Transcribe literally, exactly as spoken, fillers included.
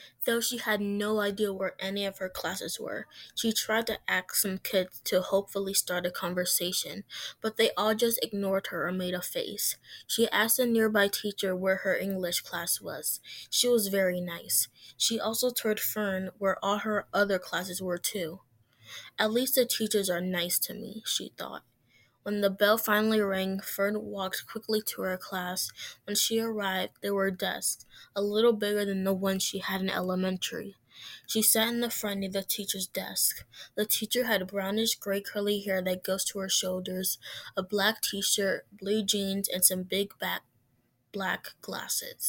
Though she had no idea where any of her classes were, she tried to ask some kids to hopefully start a conversation, but they all just ignored her or made a face. She asked a nearby teacher where her English class was. She was very nice. She also told Fern where all her other classes were too. At least the teachers are nice to me, she thought. When the bell finally rang, Fern walked quickly to her class. When she arrived, there were desks, a little bigger than the ones she had in elementary. She sat in the front near the teacher's desk. The teacher had brownish gray curly hair that goes to her shoulders, a black t-shirt, blue jeans, and some big back black glasses.